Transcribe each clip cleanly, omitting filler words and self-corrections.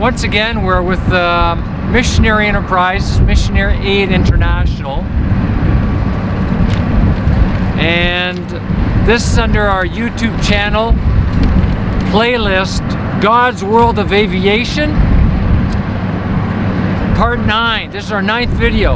Once again, we're with Missionary Enterprises, Missionary Aid International. And this is under our YouTube channel playlist, God's World of Aviation, Part 9. This is our 9th video.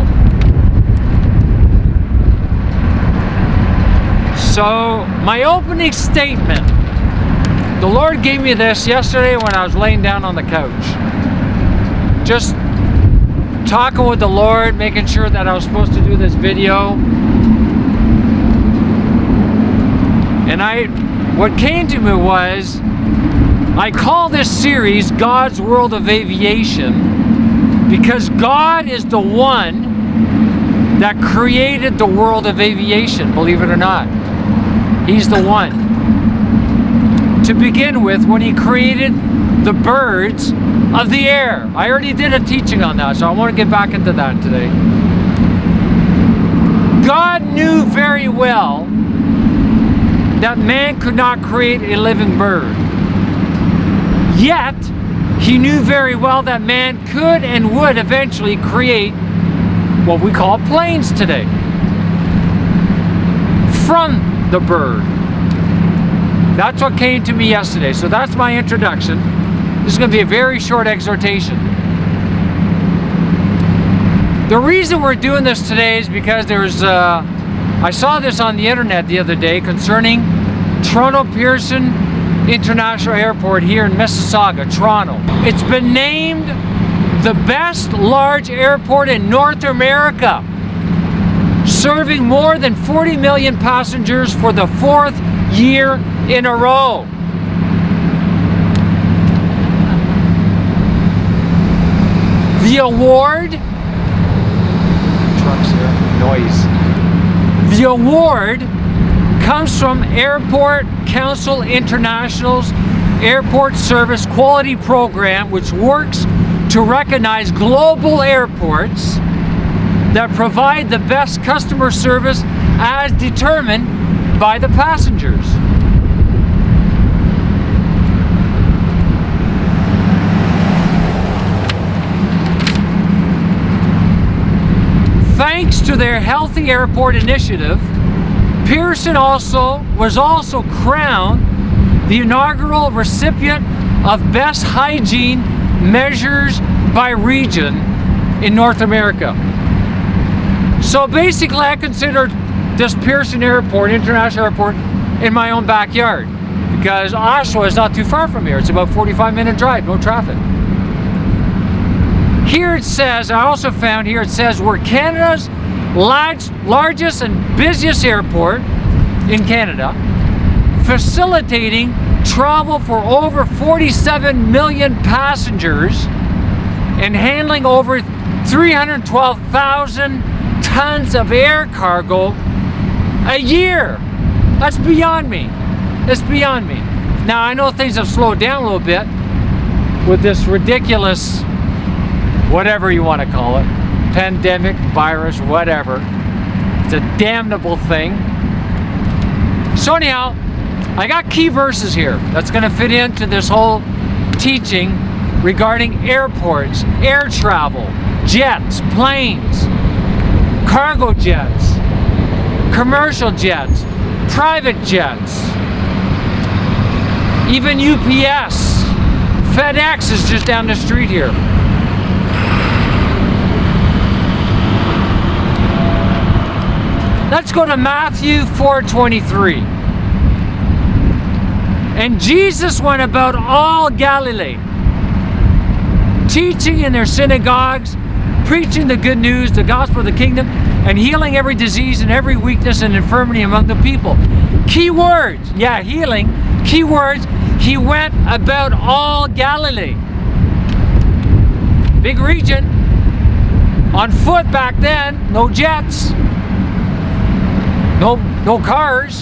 So, my opening statement. The Lord gave me this yesterday when I was laying down on the couch. Just talking with the Lord, making sure that I was supposed to do this video. And what came to me was, I call this series God's World of Aviation because God is the one that created the world of aviation, believe it or not. He's the one. To begin with, when He created the birds of the air. I already did a teaching on that, so I want to get back into that today. God knew very well that man could not create a living bird. Yet, He knew very well that man could and would eventually create what we call planes today from the bird. That's what came to me yesterday. So that's my introduction. This is going to be a very short exhortation. The reason we're doing this today is because there's I saw this on the internet the other day concerning Toronto Pearson International Airport here in Mississauga, Toronto. It's been named the best large airport in North America, serving more than 40 million passengers for the 4th year in a row. The award, trucks here, noise. The award comes from Airport Council International's Airport Service Quality Program, which works to recognize global airports that provide the best customer service as determined by the passengers. Thanks to their Healthy Airport initiative, Pearson was also crowned the inaugural recipient of Best Hygiene Measures by Region in North America. So basically, I consider this Pearson Airport, International Airport, in my own backyard because Oshawa is not too far from here. It's about a 45-minute drive, no traffic. Here it says, I also found here it says we're Canada's largest and busiest airport in Canada, facilitating travel for over 47 million passengers and handling over 312,000 tons of air cargo a year. That's beyond me. It's beyond me. Now I know things have slowed down a little bit with this ridiculous, whatever you want to call it, pandemic, virus, whatever. It's a damnable thing. So anyhow, I got key verses here that's going to fit into this whole teaching regarding airports, air travel, jets, planes, cargo jets, commercial jets, private jets, even UPS, FedEx is just down the street here. Let's go to Matthew 4:23. And Jesus went about all Galilee, teaching in their synagogues, preaching the good news, the gospel of the kingdom, and healing every disease and every weakness and infirmity among the people. Key words, yeah, healing, key words, He went about all Galilee. Big region, on foot back then, no jets, no cars.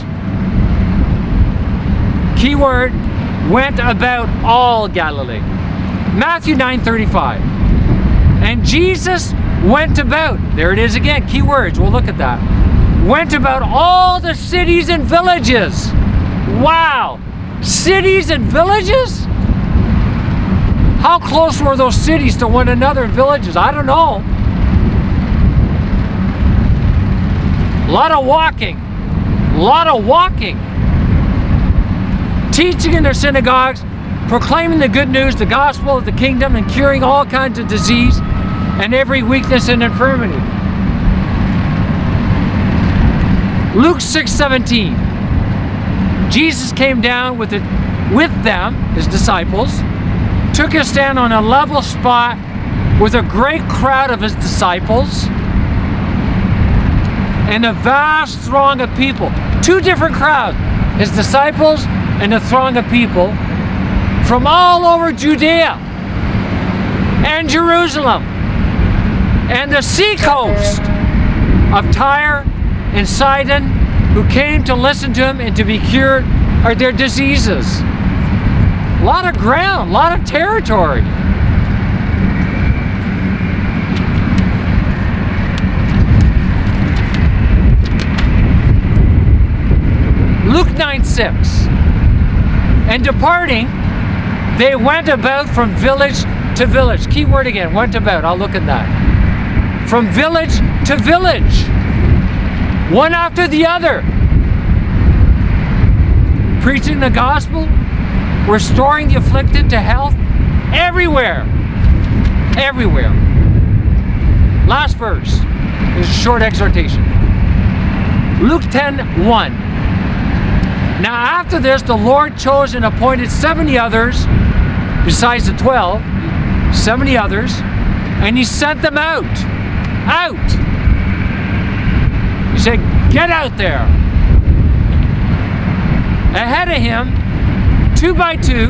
Keyword, went about all Galilee. Matthew 9:35. And Jesus went about, there it is again, key words, we'll look at that. Went about all the cities and villages. Wow, cities and villages? How close were those cities to one another and villages? I don't know. A lot of walking. A lot of walking. Teaching in their synagogues, proclaiming the good news, the gospel of the kingdom, and curing all kinds of disease and every weakness and infirmity. Luke 6:17. Jesus came down with them, his disciples, took his stand on a level spot with a great crowd of his disciples and a vast throng of people. Two different crowds, his disciples and a throng of people from all over Judea and Jerusalem and the seacoast of Tyre and Sidon, who came to listen to him and to be cured of their diseases. A lot of ground, a lot of territory. Luke 9:6. And departing, they went about from village to village. Key word again, went about. I'll look at that. From village to village, one after the other, preaching the gospel, restoring the afflicted to health, everywhere. Everywhere. Last verse is a short exhortation. Luke 10:1. Now after this, the Lord chose and appointed 70 others, besides the 12, 70 others, and he sent them out. Out! He said, get out there. Ahead of him, 2 by 2,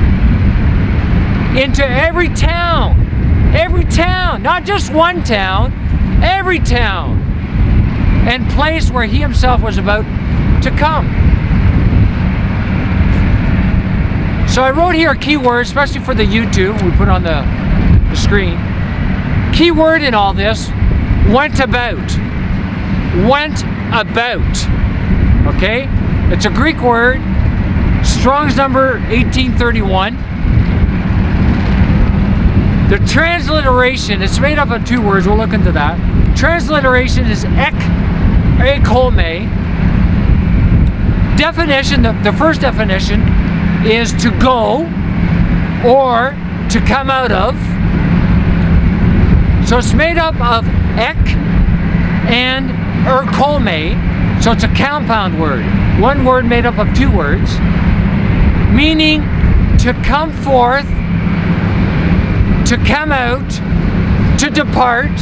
into every town, not just one town, every town, and place where he himself was about to come. So I wrote here a keyword, especially for the YouTube we put on the screen. Keyword in all this, went about. Went about. Okay? It's a Greek word, Strong's number 1831. The transliteration, it's made up of 2 words, we'll look into that. Transliteration is ekome. Definition, the first definition is to go or to come out of. So it's made up of ek and erkome. So it's a compound word. One word made up of 2 words, meaning to come forth, to come out, to depart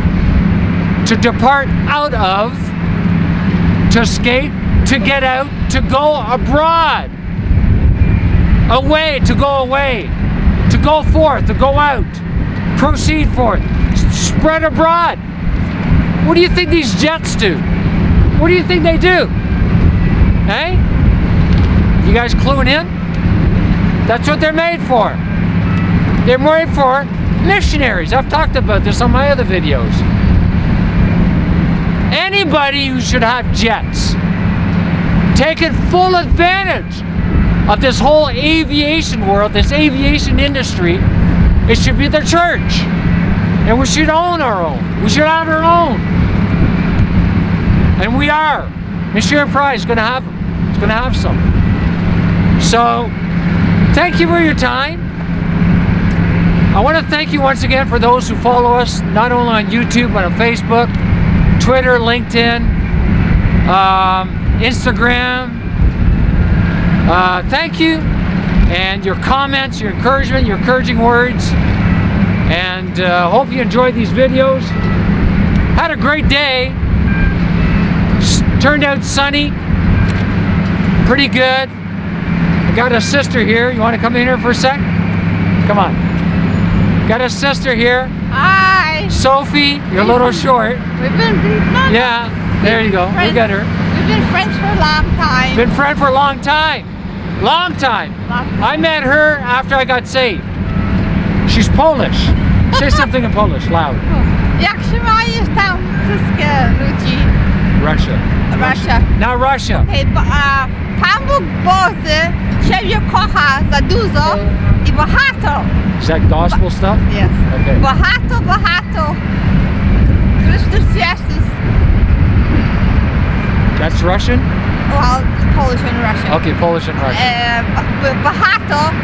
out of, to escape, to get out, to go abroad, away, to go forth, to go out, proceed forth, spread abroad. What do you think these jets do? What do you think they do? Hey? You guys cluing in? That's what they're made for. They're made for missionaries. I've talked about this on my other videos. Anybody who should have jets, taking full advantage of this whole aviation world, this aviation industry, it should be the church. And we should own our own. We should have our own. And we are. Missionary Pride is going to have them. It's going to have some. So, thank you for your time. I want to thank you once again for those who follow us, not only on YouTube, but on Facebook, Twitter, LinkedIn, Instagram. Thank you. And your comments, your encouragement, your encouraging words. And hope you enjoyed these videos. Had a great day. Turned out sunny. Pretty good. I got a sister here. You want to come in here for a sec? Come on. Got a sister here. Hi. Sophie, you're a little short. We've been yeah, there you go. We got her. We've been friends for a long time. Been friends for a long time. Long time. I met her after I got saved. She's Polish. Say something in Polish, loud. Jak się mają tam wszystkie ludzi? Russia. Russia. Now Russia. Okay, Pan Bóg Boży Ciebie kocha za dużo I багато. Is that gospel stuff? Yes. Okay. Багато. Christus Jesus. That's Russian? Well, Polish and Russian. Okay, Polish and Russian. Багато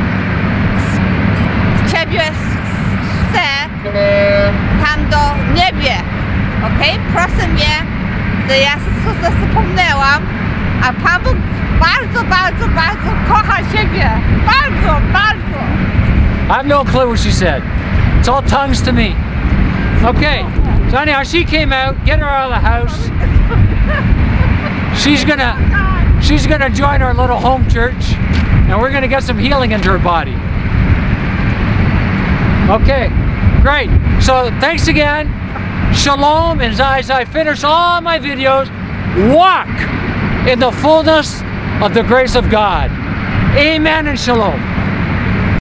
Ciebie chcę tam do niebie. Okej? Proszę mnie, że ja Jezusa zapomniałam, a Pan Bóg bardzo kocha Ciebie. Bardzo. I have no clue what she said. It's all tongues to me. Okay. So anyhow, she came out, get her out of the house. She's gonna join our little home church, and we're gonna get some healing into her body. Okay, great. So thanks again. Shalom, and as I finish all my videos, walk in the fullness of the grace of God. Amen and shalom.